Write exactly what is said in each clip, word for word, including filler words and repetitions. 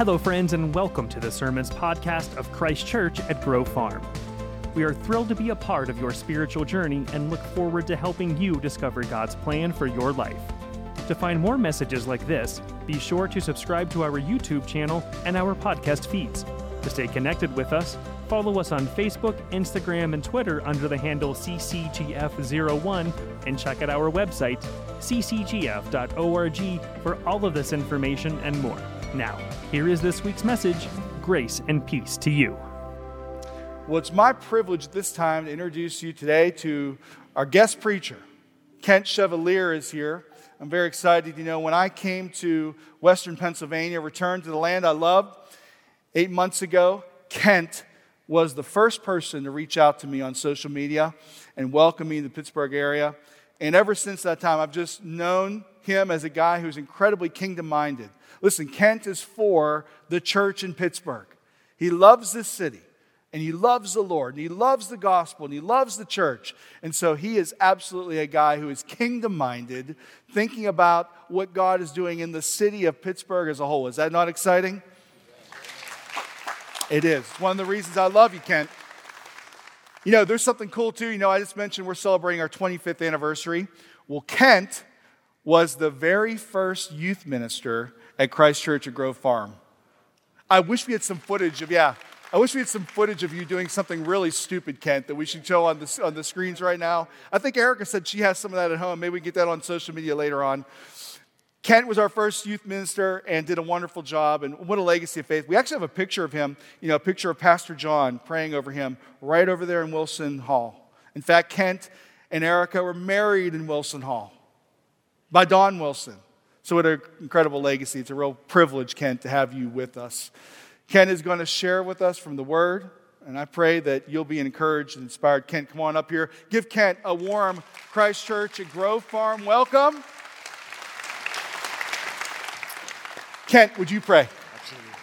Hello, friends, and welcome to the Sermons podcast of Christ Church at Grove Farm. We are thrilled to be a part of your spiritual journey and look forward to helping you discover God's plan for your life. To find more messages like this, be sure to subscribe to our YouTube channel and our podcast feeds. To stay connected with us, follow us on Facebook, Instagram, and Twitter under the handle C C G F zero one, and check out our website, c c g f dot org, for all of this information and more. Now, here is this week's message. Grace and peace to you. Well, it's my privilege at this time to introduce you today to our guest preacher. Kent Chevalier is here. I'm very excited. You know, when I came to Western Pennsylvania, returned to the land I loved eight months ago, Kent was the first person to reach out to me on social media and welcome me to the Pittsburgh area. And ever since that time, I've just known him as a guy who's incredibly kingdom-minded. Listen, Kent is for the church in Pittsburgh. He loves this city, and he loves the Lord, and he loves the gospel, and he loves the church. And so he is absolutely a guy who is kingdom-minded, thinking about what God is doing in the city of Pittsburgh as a whole. Is that not exciting? It is. It's one of the reasons I love you, Kent. You know, there's something cool, too. You know, I just mentioned we're celebrating our twenty-fifth anniversary. Well, Kent was the very first youth minister at Christ Church at Grove Farm. I wish we had some footage of, yeah, I wish we had some footage of you doing something really stupid, Kent, that we should show on the, on the screens right now. I think Erica said she has some of that at home. Maybe we can get that on social media later on. Kent was our first youth minister and did a wonderful job, and what a legacy of faith. We actually have a picture of him, you know, a picture of Pastor John praying over him right over there in Wilson Hall. In fact, Kent and Erica were married in Wilson Hall by Don Wilson. So what an incredible legacy. It's a real privilege, Kent, to have you with us. Kent is going to share with us from the Word, and I pray that you'll be encouraged and inspired. Kent, come on up here. Give Kent a warm Christ Church at Grove Farm welcome. Kent, would you pray? Absolutely.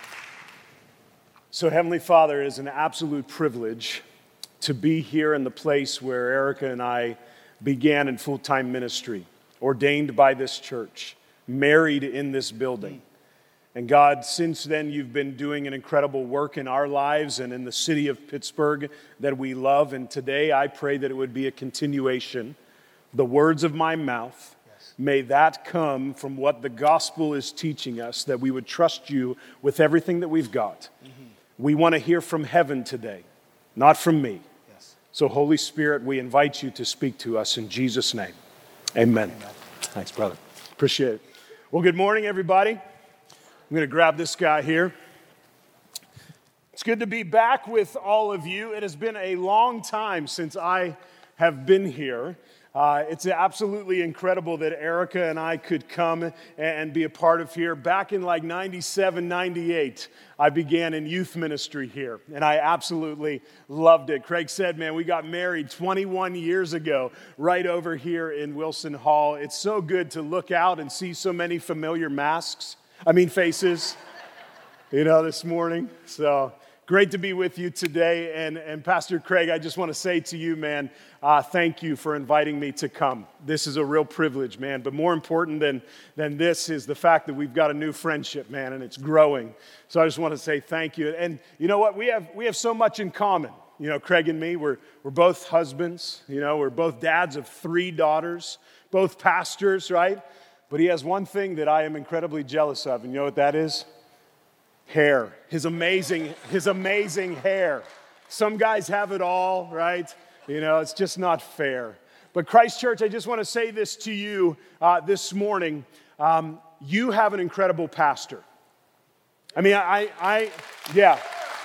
So, Heavenly Father, it is an absolute privilege to be here in the place where Erica and I began in full-time ministry, ordained by this church, married in this building. And God, since then, you've been doing an incredible work in our lives and in the city of Pittsburgh that we love. And today, I pray that it would be a continuation. The words of my mouth, may that come from what the gospel is teaching us, that we would trust you with everything that we've got. Mm-hmm. We want to hear from heaven today, not from me. Yes. So, Holy Spirit, we invite you to speak to us in Jesus' name. Amen. Amen. Thanks, brother. Appreciate it. Well, good morning, everybody. I'm going to grab this guy here. It's good to be back with all of you. It has been a long time since I have been here. Uh, it's absolutely incredible that Erica and I could come and be a part of here. Back in like ninety-seven, ninety-eight, I began in youth ministry here, and I absolutely loved it. Craig said, man, we got married twenty-one years ago right over here in Wilson Hall. It's so good to look out and see so many familiar masks, I mean faces, you know, this morning. So great to be with you today. And, and Pastor Craig, I just want to say to you, man, uh, thank you for inviting me to come. This is a real privilege, man. But more important than, than this is the fact that we've got a new friendship, man, and it's growing. So I just want to say thank you. And you know what? We have we have so much in common. You know, Craig and me, we're, we're both husbands. You know, we're both dads of three daughters, both pastors, right? But he has one thing that I am incredibly jealous of. And you know what that is? Hair, his amazing, his amazing hair. Some guys have it all, right? You know, it's just not fair. But Christ Church, I just want to say this to you uh, this morning. Um, you have an incredible pastor. I mean, I, I, yeah.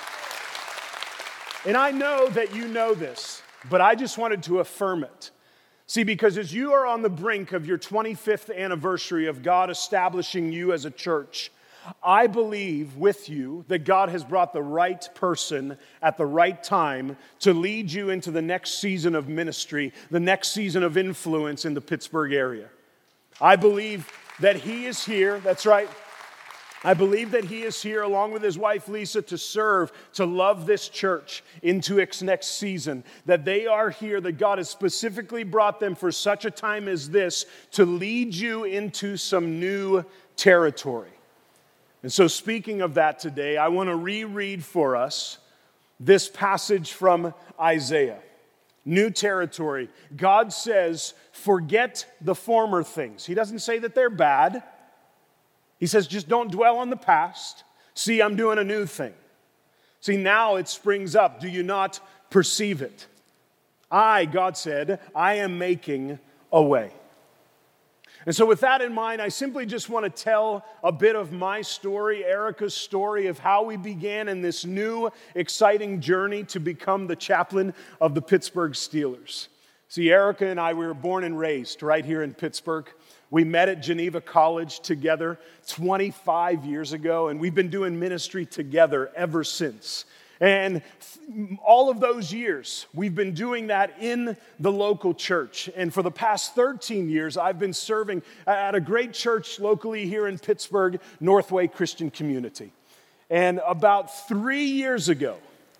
And I know that you know this, but I just wanted to affirm it. See, because as you are on the brink of your twenty-fifth anniversary of God establishing you as a church, I believe with you that God has brought the right person at the right time to lead you into the next season of ministry, the next season of influence in the Pittsburgh area. I believe that he is here, that's right. I believe that he is here along with his wife Lisa to serve, to love this church into its next season. That they are here, that God has specifically brought them for such a time as this to lead you into some new territory. And so speaking of that today, I want to reread for us this passage from Isaiah. New territory. God says, forget the former things. He doesn't say that they're bad. He says, just don't dwell on the past. See, I'm doing a new thing. See, now it springs up. Do you not perceive it? I, God said, I am making a way. And so with that in mind, I simply just want to tell a bit of my story, Erica's story of how we began in this new, exciting journey to become the chaplain of the Pittsburgh Steelers. See, Erica and I, we were born and raised right here in Pittsburgh. We met at Geneva College together twenty-five years ago, and we've been doing ministry together ever since. And all of those years, we've been doing that in the local church. And for the past thirteen years, I've been serving at a great church locally here in Pittsburgh, Northway Christian Community. And about three years ago,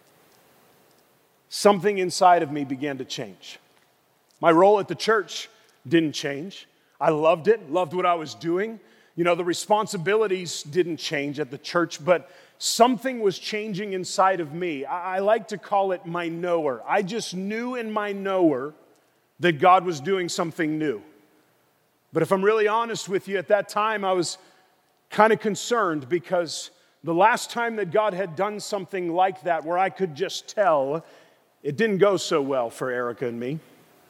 something inside of me began to change. My role at the church didn't change. I loved it, loved what I was doing. You know, the responsibilities didn't change at the church, but something was changing inside of me. I, I like to call it my knower. I just knew in my knower that God was doing something new. But if I'm really honest with you, at that time I was kind of concerned because the last time that God had done something like that where I could just tell, it didn't go so well for Erica and me.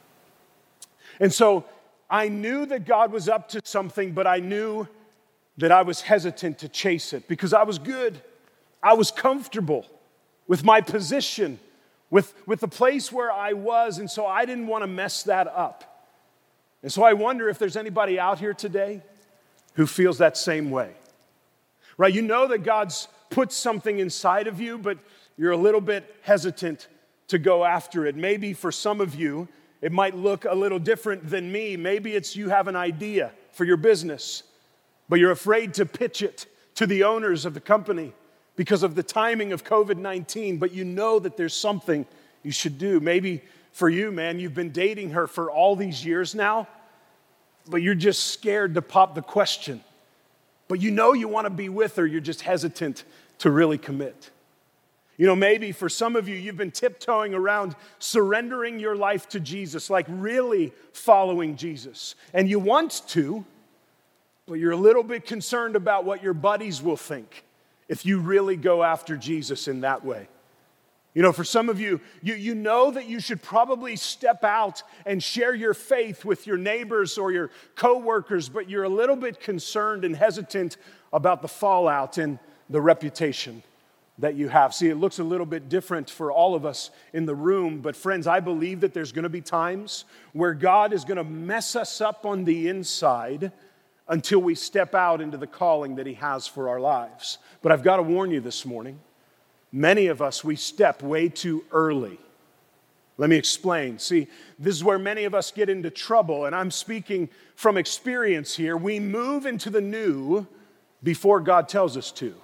And so I knew that God was up to something, but I knew that I was hesitant to chase it because I was good. I was comfortable with my position, with, with the place where I was, and so I didn't want to mess that up. And so I wonder if there's anybody out here today who feels that same way. Right? You know that God's put something inside of you, but you're a little bit hesitant to go after it. Maybe for some of you, it might look a little different than me. Maybe it's you have an idea for your business, but you're afraid to pitch it to the owners of the company because of the timing of covid nineteen, but you know that there's something you should do. Maybe for you, man, you've been dating her for all these years now, but you're just scared to pop the question. But you know you want to be with her, you're just hesitant to really commit. You know, maybe for some of you, you've been tiptoeing around surrendering your life to Jesus, like really following Jesus. And you want to, but you're a little bit concerned about what your buddies will think if you really go after Jesus in that way. You know, for some of you, you, you know that you should probably step out and share your faith with your neighbors or your coworkers, but you're a little bit concerned and hesitant about the fallout and the reputation that you have. See, it looks a little bit different for all of us in the room, but friends, I believe that there's going to be times where God is going to mess us up on the inside until we step out into the calling that He has for our lives. But I've got to warn you this morning, many of us, we step way too early. Let me explain. See, this is where many of us get into trouble, and I'm speaking from experience here. We move into the new before God tells us to.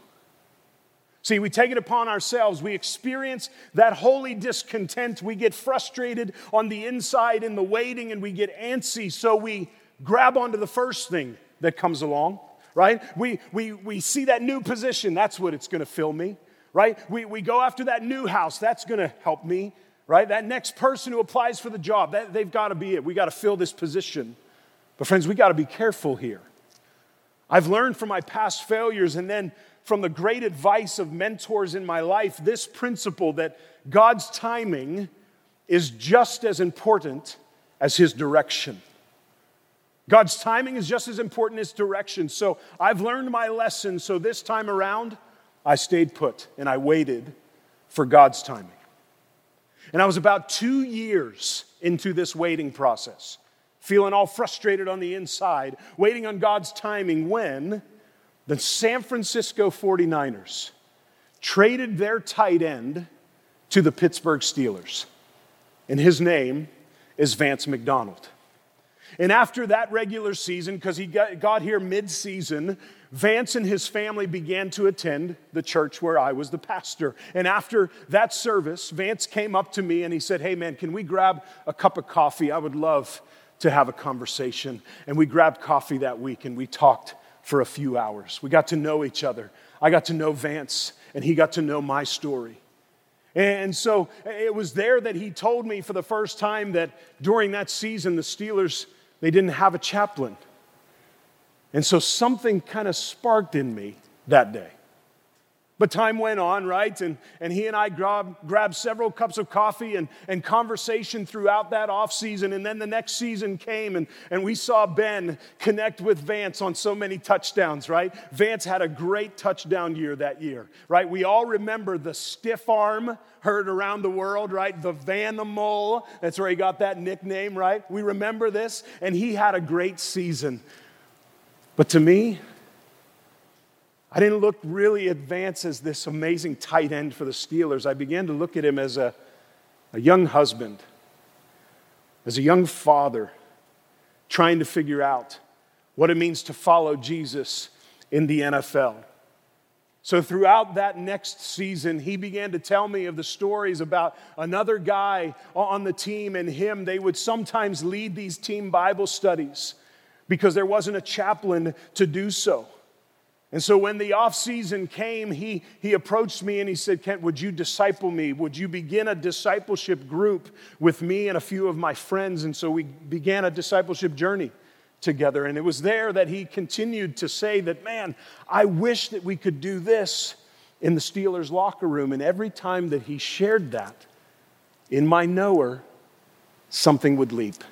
See, we take it upon ourselves. We experience that holy discontent. We get frustrated on the inside in the waiting, and we get antsy, so we grab onto the first thing that comes along, right? We, we, we see that new position. That's what it's going to fill me, right? We, we go after that new house. That's going to help me, right? That next person who applies for the job, that, they've got to be it. We got to fill this position. But friends, we got to be careful here. I've learned from my past failures and then from the great advice of mentors in my life, this principle that God's timing is just as important as His direction. God's timing is just as important as direction. So I've learned my lesson. So this time around, I stayed put and I waited for God's timing. And I was about two years into this waiting process, feeling all frustrated on the inside, waiting on God's timing when the San Francisco forty-niners traded their tight end to the Pittsburgh Steelers. And his name is Vance McDonald. And after that regular season, because he got, got here mid-season, Vance and his family began to attend the church where I was the pastor. And after that service, Vance came up to me and he said, "Hey man, can we grab a cup of coffee? I would love to have a conversation." And we grabbed coffee that week and we talked for a few hours. We got to know each other. I got to know Vance, and he got to know my story. And so it was there that he told me for the first time that during that season, the Steelers, they didn't have a chaplain. And so something kind of sparked in me that day. But time went on, right? And, and he and I grab, grabbed several cups of coffee and, and conversation throughout that off season. And then the next season came, and, and we saw Ben connect with Vance on so many touchdowns, right? Vance had a great touchdown year that year, right? We all remember the stiff arm heard around the world, right? The Vanimal, that's where he got that nickname, right? We remember this, and he had a great season. But to me, I didn't look really at Vance as this amazing tight end for the Steelers. I began to look at him as a, a young husband, as a young father, trying to figure out what it means to follow Jesus in the N F L. So throughout that next season, he began to tell me of the stories about another guy on the team and him. They would sometimes lead these team Bible studies because there wasn't a chaplain to do so. And so when the off season came, he, he approached me and he said, Kent, would you disciple me? Would you begin a discipleship group with me and a few of my friends? And so we began a discipleship journey together. And it was there that he continued to say that, man, I wish that we could do this in the Steelers locker room. And every time that he shared that, in my knower, something would leap.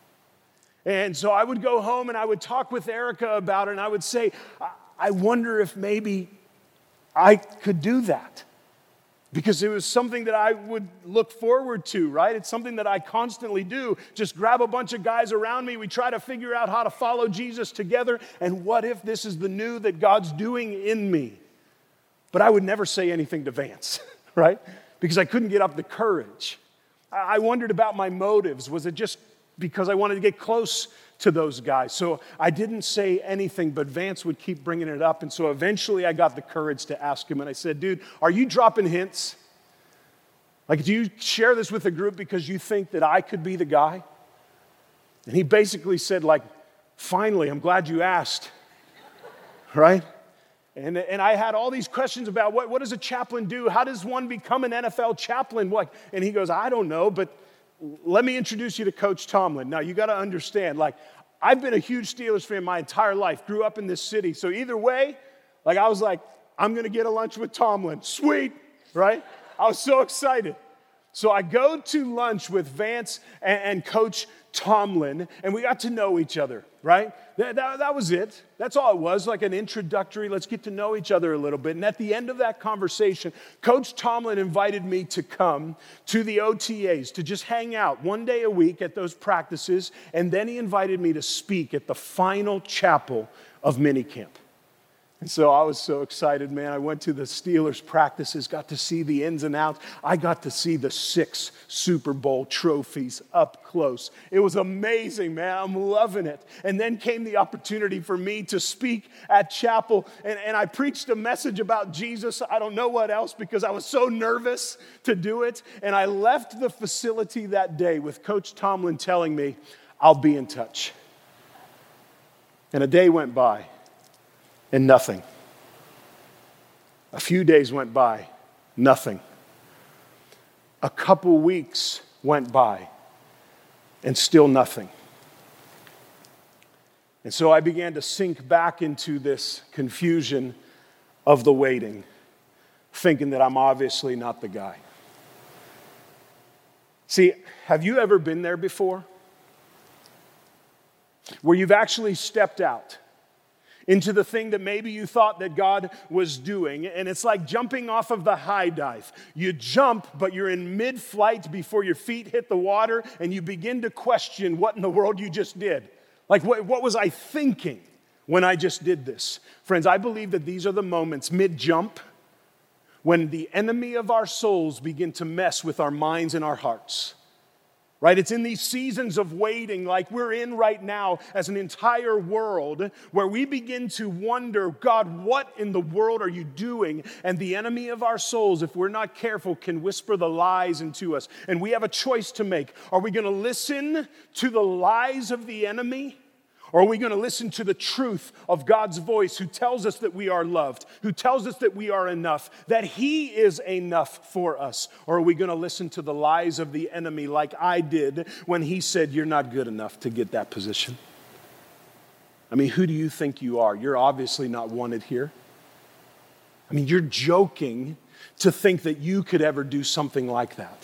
And so I would go home and I would talk with Erica about it, and I would say, I wonder if maybe I could do that. Because it was something that I would look forward to, right? It's something that I constantly do. Just grab a bunch of guys around me. We try to figure out how to follow Jesus together. And what if this is the new that God's doing in me? But I would never say anything to Vance, right? Because I couldn't get up the courage. I wondered about my motives. Was it just because I wanted to get close to those guys? So I didn't say anything, but Vance would keep bringing it up. And so eventually I got the courage to ask him. And I said, dude, are you dropping hints? Like, do you share this with the group because you think that I could be the guy? And he basically said, like, finally, I'm glad you asked, right? And, and I had all these questions about what, what does a chaplain do? How does one become an N F L chaplain? What? And he goes, I don't know, but let me introduce you to Coach Tomlin. Now, you got to understand, like, I've been a huge Steelers fan my entire life, grew up in this city. So either way, like, I was like, I'm going to get a lunch with Tomlin. Sweet, right? I was so excited. So I go to lunch with Vance and, and Coach Tomlin, and we got to know each other, right? That, that, that was it. That's all it was, like an introductory, let's get to know each other a little bit. And at the end of that conversation, Coach Tomlin invited me to come to the O T As, to just hang out one day a week at those practices, and then he invited me to speak at the final chapel of minicamp. And so I was so excited, man. I went to the Steelers practices, got to see the ins and outs. I got to see the six Super Bowl trophies up close. It was amazing, man. I'm loving it. And then came the opportunity for me to speak at chapel, and, and I preached a message about Jesus. I don't know what else, because I was so nervous to do it. And I left the facility that day with Coach Tomlin telling me, I'll be in touch. And a day went by. And nothing. A few days went by, nothing. A couple weeks went by, and still nothing. And so I began to sink back into this confusion of the waiting, thinking that I'm obviously not the guy. See, have you ever been there before? Where you've actually stepped out into the thing that maybe you thought that God was doing. And it's like jumping off of the high dive. You jump, but you're in mid-flight before your feet hit the water, and you begin to question what in the world you just did. Like, what, what was I thinking when I just did this? Friends, I believe that these are the moments mid-jump when the enemy of our souls begin to mess with our minds and our hearts. Right? It's in these seasons of waiting like we're in right now as an entire world where we begin to wonder, God, what in the world are you doing? And the enemy of our souls, if we're not careful, can whisper the lies into us. And we have a choice to make. Are we going to listen to the lies of the enemy? Or are we going to listen to the truth of God's voice who tells us that we are loved, who tells us that we are enough, that He is enough for us? Or are we going to listen to the lies of the enemy like I did when he said, you're not good enough to get that position? I mean, who do you think you are? You're obviously not wanted here. I mean, you're joking to think that you could ever do something like that.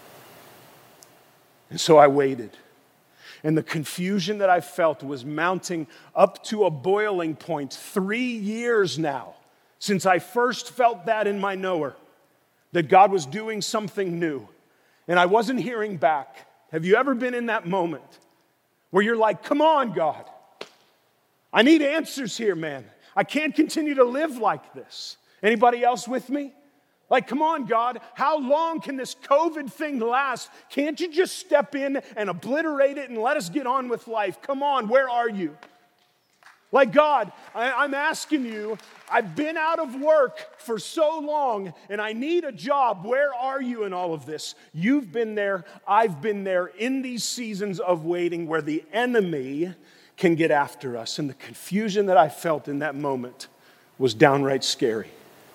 And so I waited. And the confusion that I felt was mounting up to a boiling point. Three years now since I first felt that in my knower, that God was doing something new. And I wasn't hearing back. Have you ever been in that moment where you're like, come on, God. I need answers here, man. I can't continue to live like this. Anybody else with me? Like, come on, God, how long can this COVID thing last? Can't you just step in and obliterate it and let us get on with life? Come on, where are you? Like, God, I, I'm asking you, I've been out of work for so long and I need a job. Where are you in all of this? You've been there, I've been there in these seasons of waiting where the enemy can get after us. And the confusion that I felt in that moment was downright scary.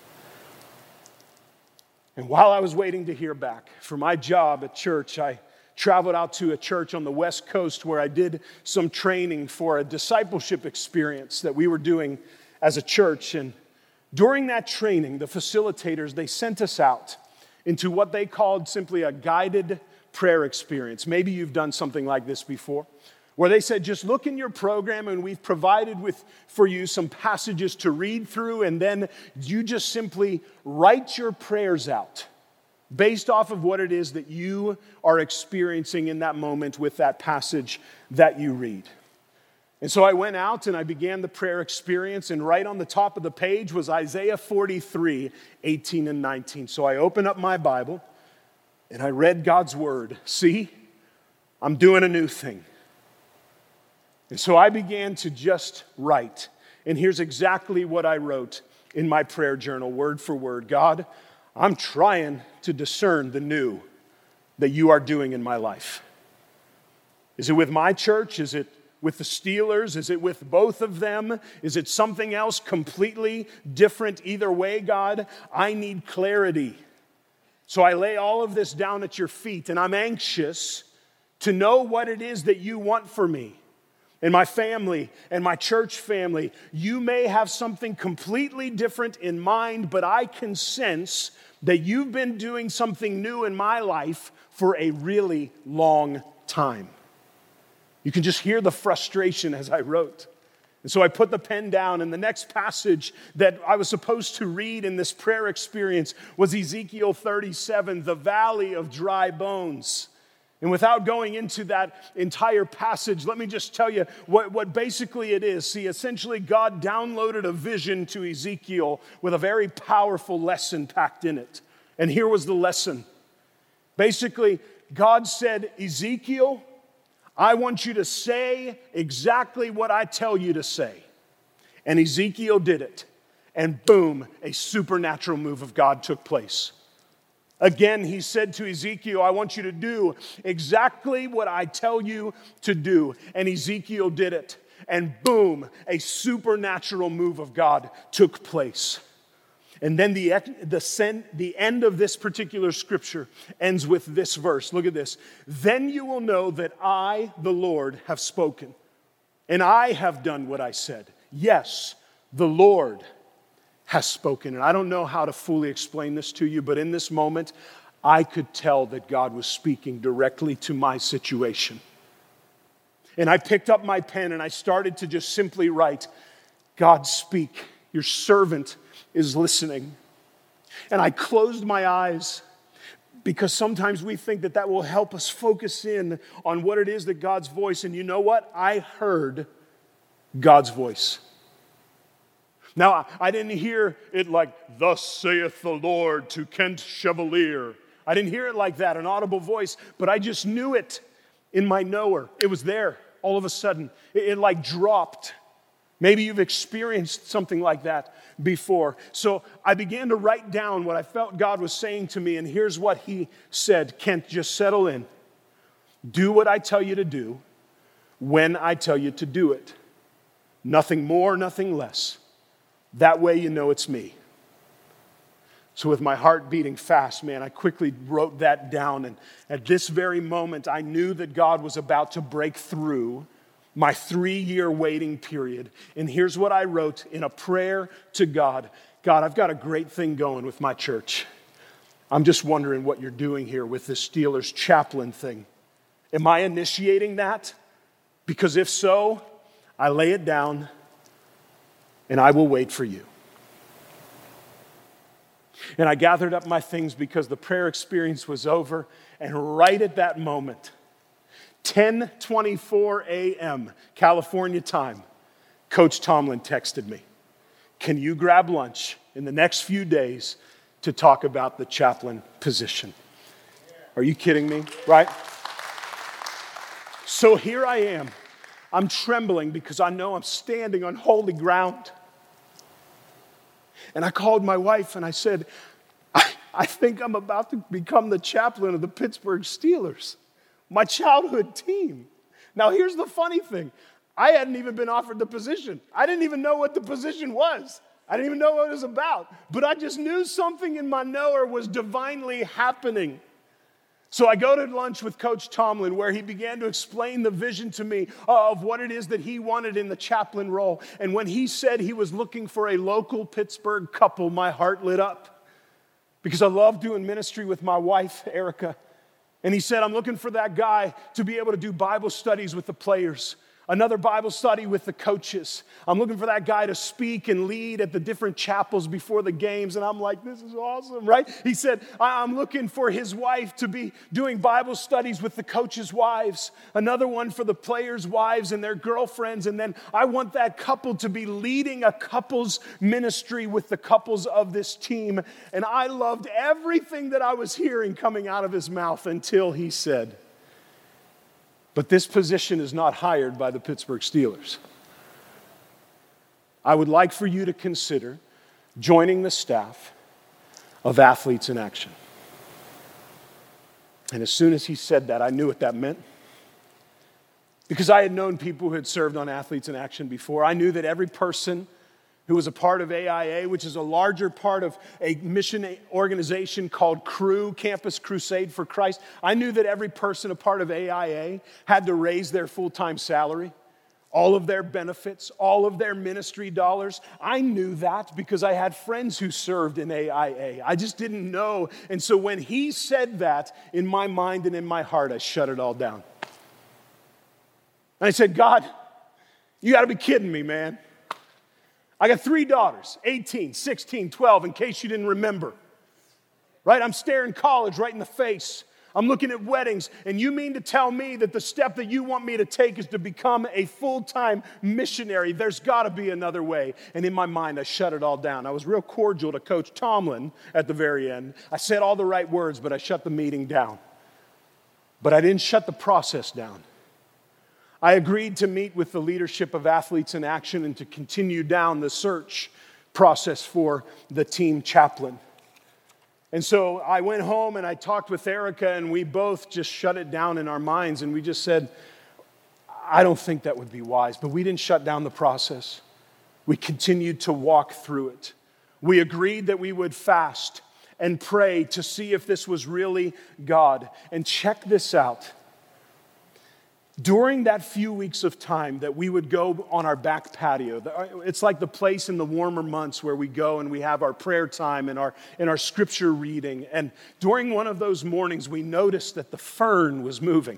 And while I was waiting to hear back for my job at church, I traveled out to a church on the West Coast where I did some training for a discipleship experience that we were doing as a church. And during that training, the facilitators, they sent us out into what they called simply a guided prayer experience. Maybe you've done something like this before, where they said, just look in your program and we've provided with for you some passages to read through, and then you just simply write your prayers out based off of what it is that you are experiencing in that moment with that passage that you read. And so I went out and I began the prayer experience, and right on the top of the page was Isaiah forty-three, eighteen and nineteen. So I opened up my Bible and I read God's word. See, I'm doing a new thing. And so I began to just write. And here's exactly what I wrote in my prayer journal, word for word. God, I'm trying to discern the new that you are doing in my life. Is it with my church? Is it with the Steelers? Is it with both of them? Is it something else completely different? Either way, God, I need clarity. So I lay all of this down at your feet, and I'm anxious to know what it is that you want for me. And my family and my church family, you may have something completely different in mind, but I can sense that you've been doing something new in my life for a really long time. You can just hear the frustration as I wrote. And so I put the pen down, and the next passage that I was supposed to read in this prayer experience was Ezekiel thirty-seven, the valley of dry bones. And without going into that entire passage, let me just tell you what, what basically it is. See, essentially, God downloaded a vision to Ezekiel with a very powerful lesson packed in it. And here was the lesson. Basically, God said, Ezekiel, I want you to say exactly what I tell you to say. And Ezekiel did it. And boom, a supernatural move of God took place. Again, he said to Ezekiel, I want you to do exactly what I tell you to do. And Ezekiel did it. And boom, a supernatural move of God took place. And then the, the, the end of this particular scripture ends with this verse. Look at this. Then you will know that I, the Lord, have spoken, and I have done what I said. Yes, the Lord has spoken. And I don't know how to fully explain this to you, but in this moment, I could tell that God was speaking directly to my situation. And I picked up my pen and I started to just simply write, God, speak. Your servant is listening. And I closed my eyes because sometimes we think that that will help us focus in on what it is that God's voice. And you know what? I heard God's voice. Now, I didn't hear it like, thus saith the Lord to Kent Chevalier. I didn't hear it like that, an audible voice, but I just knew it in my knower. It was there all of a sudden. It, it like dropped. Maybe you've experienced something like that before. So I began to write down what I felt God was saying to me, and here's what he said. Kent, just settle in. Do what I tell you to do when I tell you to do it. Nothing more, nothing less. That way you know it's me. So with my heart beating fast, man, I quickly wrote that down. And at this very moment, I knew that God was about to break through my three-year waiting period. And here's what I wrote in a prayer to God. God, I've got a great thing going with my church. I'm just wondering what you're doing here with this Steelers chaplain thing. Am I initiating that? Because if so, I lay it down and I will wait for you. And I gathered up my things because the prayer experience was over. And right at that moment, ten twenty-four a.m. California time, Coach Tomlin texted me, can you grab lunch in the next few days to talk about the chaplain position? Are you kidding me? Right? So here I am. I'm trembling because I know I'm standing on holy ground. And I called my wife and I said, I, I think I'm about to become the chaplain of the Pittsburgh Steelers, my childhood team. Now, here's the funny thing. I hadn't even been offered the position. I didn't even know what the position was. I didn't even know what it was about. But I just knew something in my knower was divinely happening. So I go to lunch with Coach Tomlin, where he began to explain the vision to me of what it is that he wanted in the chaplain role. And when he said he was looking for a local Pittsburgh couple, my heart lit up. Because I love doing ministry with my wife, Erica. And he said, I'm looking for that guy to be able to do Bible studies with the players. Another Bible study with the coaches. I'm looking for that guy to speak and lead at the different chapels before the games. And I'm like, this is awesome, right? He said, I'm looking for his wife to be doing Bible studies with the coaches' wives. Another one for the players' wives and their girlfriends. And then I want that couple to be leading a couples ministry with the couples of this team. And I loved everything that I was hearing coming out of his mouth until he said, but this position is not hired by the Pittsburgh Steelers. I would like for you to consider joining the staff of Athletes in Action. And as soon as he said that, I knew what that meant. Because I had known people who had served on Athletes in Action before. I knew that every person who was a part of A I A, which is a larger part of a mission organization called Cru, Campus Crusade for Christ. I knew that every person a part of A I A had to raise their full-time salary, all of their benefits, all of their ministry dollars. I knew that because I had friends who served in A I A. I just didn't know. And so when he said that, in my mind and in my heart, I shut it all down. And I said, God, you got to be kidding me, man. I got three daughters, eighteen, sixteen, twelve, in case you didn't remember. Right? I'm staring college right in the face. I'm looking at weddings, and you mean to tell me that the step that you want me to take is to become a full-time missionary? There's got to be another way. And in my mind, I shut it all down. I was real cordial to Coach Tomlin at the very end. I said all the right words, but I shut the meeting down. But I didn't shut the process down. I agreed to meet with the leadership of Athletes in Action and to continue down the search process for the team chaplain. And so I went home and I talked with Erica, and we both just shut it down in our minds, and we just said, I don't think that would be wise. But we didn't shut down the process. We continued to walk through it. We agreed that we would fast and pray to see if this was really God. And check this out. During that few weeks of time that we would go on our back patio, it's like the place in the warmer months where we go and we have our prayer time and our, and our scripture reading. And during one of those mornings, we noticed that the fern was moving.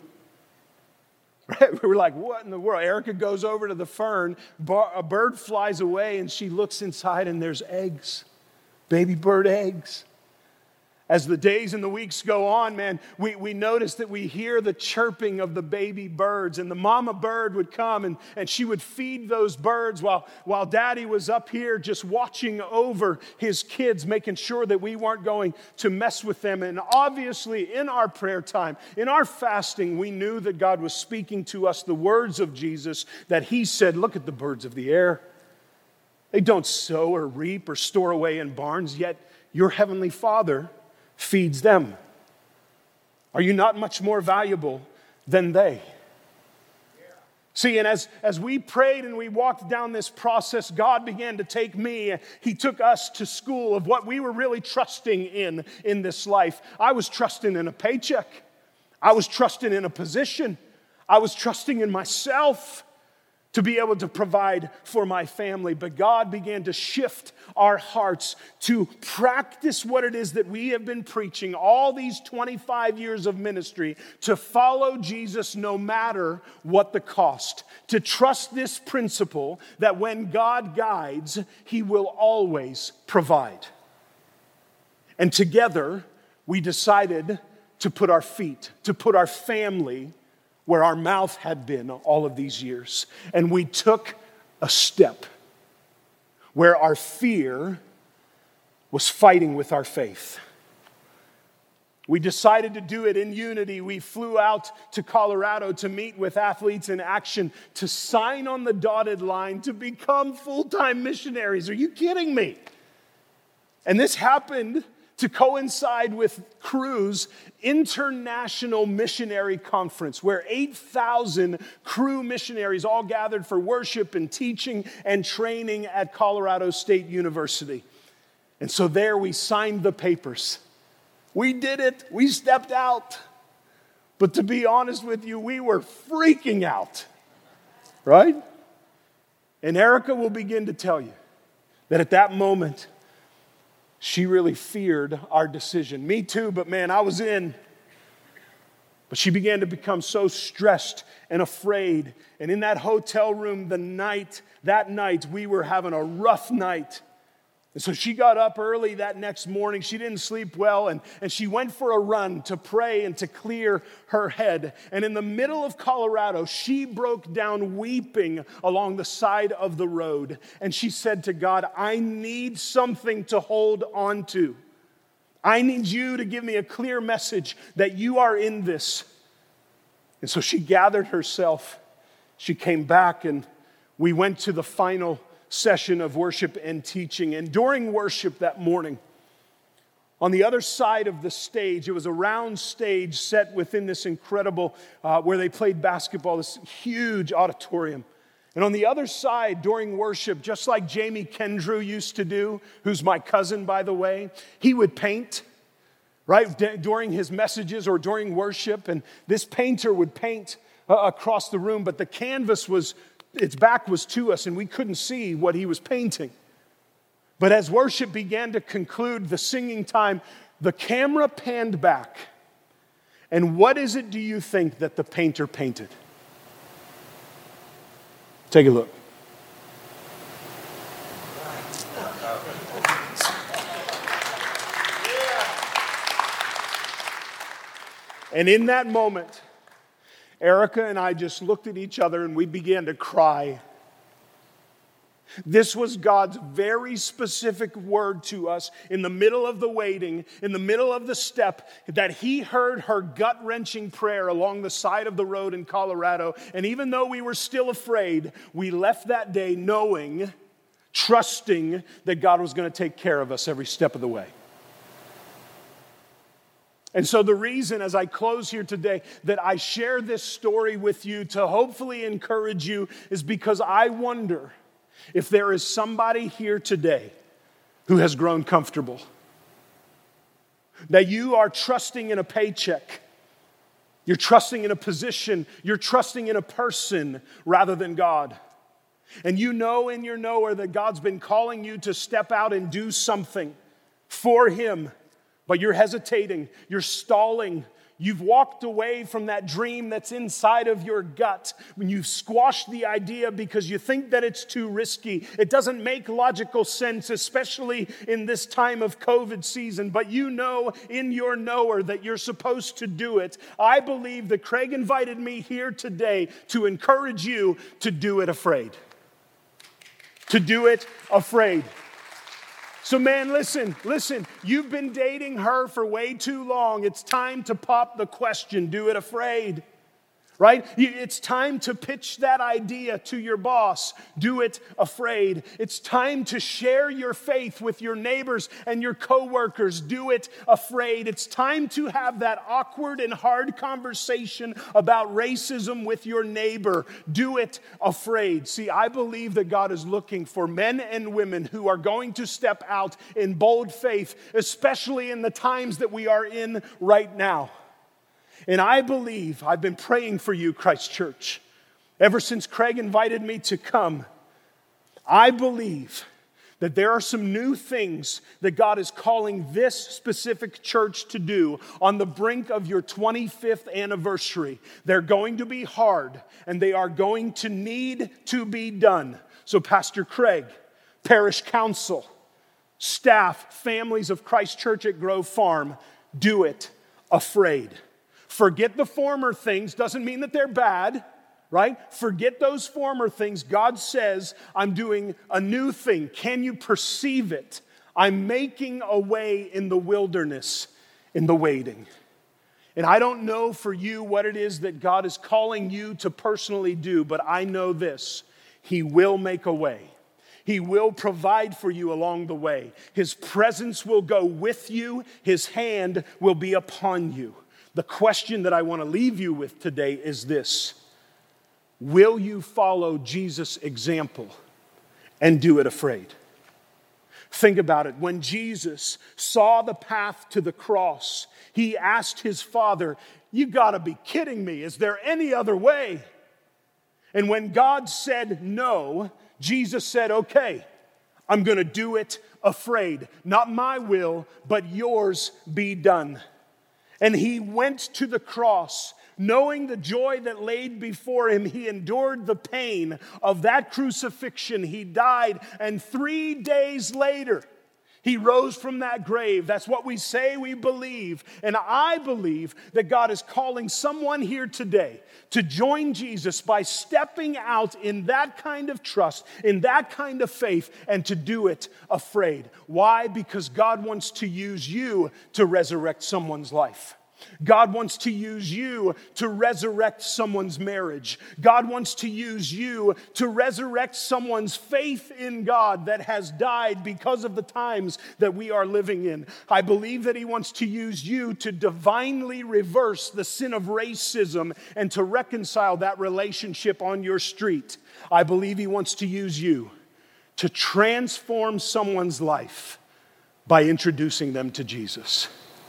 Right? We were like, what in the world? Erica goes over to the fern, a bird flies away, and she looks inside, and there's eggs, baby bird eggs. As the days and the weeks go on, man, we, we notice that we hear the chirping of the baby birds, and the mama bird would come and, and she would feed those birds while, while daddy was up here just watching over his kids, making sure that we weren't going to mess with them. And obviously in our prayer time, in our fasting, we knew that God was speaking to us the words of Jesus, that he said, look at the birds of the air. They don't sow or reap or store away in barns, yet your heavenly Father feeds them. Are you not much more valuable than they? See, and as, as we prayed and we walked down this process, God began to take me. He took us to school of what we were really trusting in in this life. I was trusting in a paycheck. I was trusting in a position. I was trusting in myself to be able to provide for my family. But God began to shift our hearts to practice what it is that we have been preaching all these twenty-five years of ministry, to follow Jesus no matter what the cost, to trust this principle that when God guides, He will always provide. And together, we decided to put our feet, to put our family where our mouth had been all of these years. And we took a step where our fear was fighting with our faith. We decided to do it in unity. We flew out to Colorado to meet with Athletes in Action, to sign on the dotted line, to become full-time missionaries. Are you kidding me? And this happened to coincide with Crew's International Missionary Conference, where eight thousand Crew missionaries all gathered for worship and teaching and training at Colorado State University. And so there we signed the papers. We did it. We stepped out. But to be honest with you, we were freaking out, right? And Erica will begin to tell you that at that moment, she really feared our decision. Me too, but man, I was in. But she began to become so stressed and afraid. And in that hotel room the night, that night, we were having a rough night. And so she got up early that next morning. She didn't sleep well, and, and she went for a run to pray and to clear her head. And in the middle of Colorado, she broke down weeping along the side of the road. And she said to God, I need something to hold on to. I need you to give me a clear message that you are in this. And so she gathered herself. She came back, and we went to the final session of worship and teaching. And during worship that morning, on the other side of the stage, it was a round stage set within this incredible, uh, where they played basketball, this huge auditorium. And on the other side, during worship, just like Jamie Kendrew used to do, who's my cousin, by the way, he would paint, right, D- during his messages or during worship. And this painter would paint uh, across the room, but the canvas was its back was to us, and we couldn't see what he was painting. But as worship began to conclude, the singing time, the camera panned back. And what is it, do you think, that the painter painted? Take a look. And in that moment, Erica and I just looked at each other and we began to cry. This was God's very specific word to us in the middle of the waiting, in the middle of the step, that He heard her gut-wrenching prayer along the side of the road in Colorado. And even though we were still afraid, we left that day knowing, trusting that God was going to take care of us every step of the way. And so the reason, as I close here today, that I share this story with you to hopefully encourage you is because I wonder if there is somebody here today who has grown comfortable. That you are trusting in a paycheck. You're trusting in a position. You're trusting in a person rather than God. And you know in your knower that God's been calling you to step out and do something for Him. But you're hesitating, you're stalling, you've walked away from that dream that's inside of your gut. When you've squashed the idea because you think that it's too risky. It doesn't make logical sense, especially in this time of COVID season. But you know in your knower that you're supposed to do it. I believe that Craig invited me here today to encourage you to do it afraid. To do it afraid. So man, listen, listen, you've been dating her for way too long. It's time to pop the question, do it afraid. right? It's time to pitch that idea to your boss. Do it afraid. It's time to share your faith with your neighbors and your coworkers. Do it afraid. It's time to have that awkward and hard conversation about racism with your neighbor. Do it afraid. See, I believe that God is looking for men and women who are going to step out in bold faith, especially in the times that we are in right now. And I believe, I've been praying for you, Christ Church, ever since Craig invited me to come. I believe that there are some new things that God is calling this specific church to do on the brink of your twenty-fifth anniversary. They're going to be hard, and they are going to need to be done. So Pastor Craig, parish council, staff, families of Christ Church at Grove Farm, do it afraid. Forget the former things. Doesn't mean that they're bad, right? Forget those former things. God says, I'm doing a new thing. Can you perceive it? I'm making a way in the wilderness, in the waiting. And I don't know for you what it is that God is calling you to personally do, but I know this. He will make a way. He will provide for you along the way. His presence will go with you. His hand will be upon you. The question that I want to leave you with today is this: will you follow Jesus' example and do it afraid? Think about it. When Jesus saw the path to the cross, he asked his Father, "You got to be kidding me. Is there any other way?" And when God said no, Jesus said, "Okay, I'm going to do it afraid. Not my will, but yours be done." And he went to the cross, knowing the joy that laid before him. He endured the pain of that crucifixion. He died, and three days later, he rose from that grave. That's what we say we believe. And I believe that God is calling someone here today to join Jesus by stepping out in that kind of trust, in that kind of faith, and to do it afraid. Why? Because God wants to use you to resurrect someone's life. God wants to use you to resurrect someone's marriage. God wants to use you to resurrect someone's faith in God that has died because of the times that we are living in. I believe that he wants to use you to divinely reverse the sin of racism and to reconcile that relationship on your street. I believe he wants to use you to transform someone's life by introducing them to Jesus.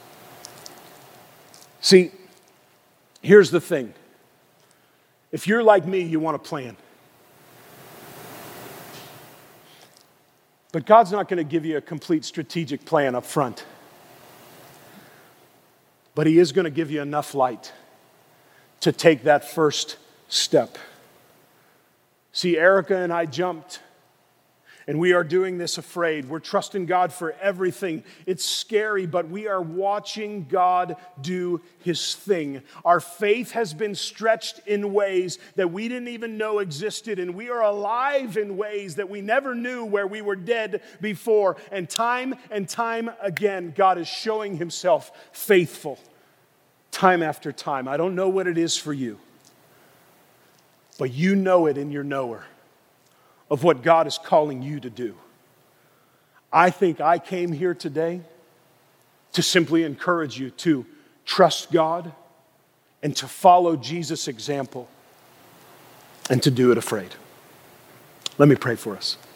See, here's the thing. If you're like me, you want a plan. But God's not going to give you a complete strategic plan up front. But he is going to give you enough light to take that first step. See, Erica and I jumped. And we are doing this afraid. We're trusting God for everything. It's scary, but we are watching God do his thing. Our faith has been stretched in ways that we didn't even know existed. And we are alive in ways that we never knew where we were dead before. And time and time again, God is showing himself faithful. Time after time. I don't know what it is for you, but you know it in your knower of what God is calling you to do. I think I came here today to simply encourage you to trust God and to follow Jesus' example and to do it afraid. Let me pray for us.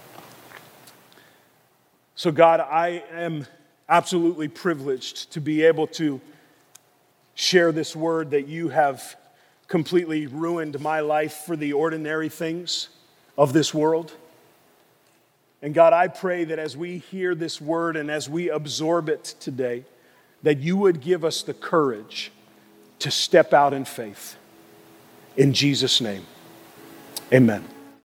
So God, I am absolutely privileged to be able to share this word that you have completely ruined my life for the ordinary things of this world. And God, I pray that as we hear this word and as we absorb it today, that you would give us the courage to step out in faith. In Jesus' name, amen.